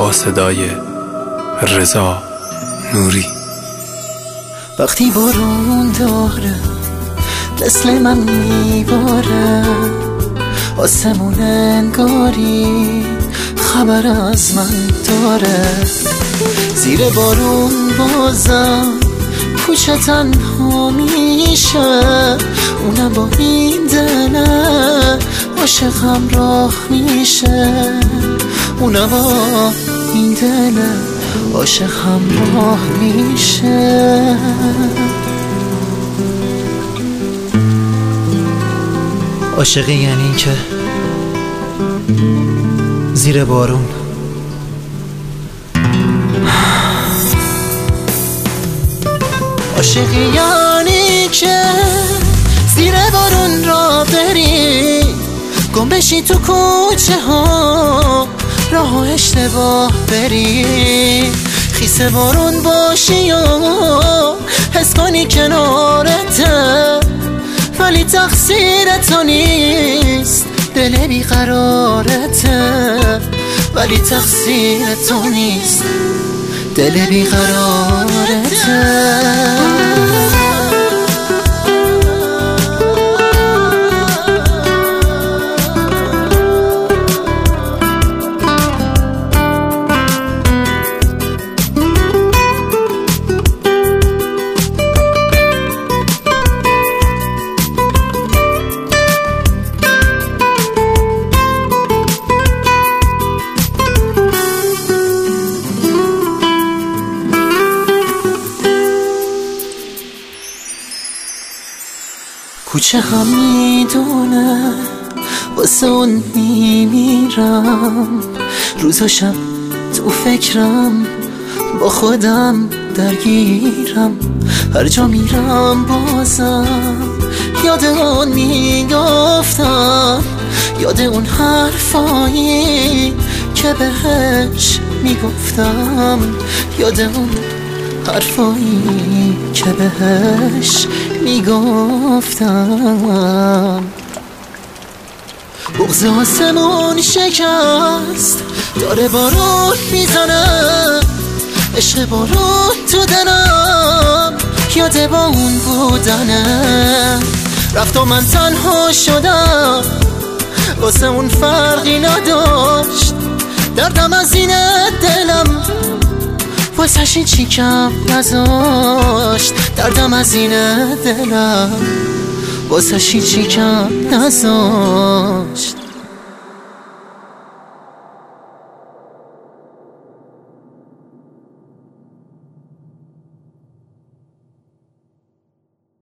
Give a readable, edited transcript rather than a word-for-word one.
با صدای رضا نوری. وقتی بارون داره مثل من میباره، آسمون انگاری خبر از من داره. زیر بارون بازم کوچه تنها میشه، اونم با این دله عاشقم راه میشه، اونم با این دله عاشقم راه میشه. عاشقی یعنی که زیر بارون عاشقی یعنی که زیر بارون را بری، گم بشی تو کوچه ها راه اشتباه بری، خیس بارون باشی و حس کنی کنارته، ولی تقصیر تو نیست دل بیقرارته، ولی تقصیر تو نیست دل بیقرارته. کوچه هم میدونه واسه اون میمیرم، روز و شب تو فکرم با خودم درگیرم، هر جا میرم بازم یاد اون میگفتم، یاد اون حرفایی که بهش میگفتم، یاد اون حرفایی که بهش میگفتم. بغض آسمون شکست داره بارون میزنه، عشق بارون تو دلم یاده با اون بودنه، رفت و من تنها شدم واسه اون فرقی نداشت، دردم از این دلم واسه این چی کم نذاشت، دردم از این دلم واسه این چی کم نذاشت.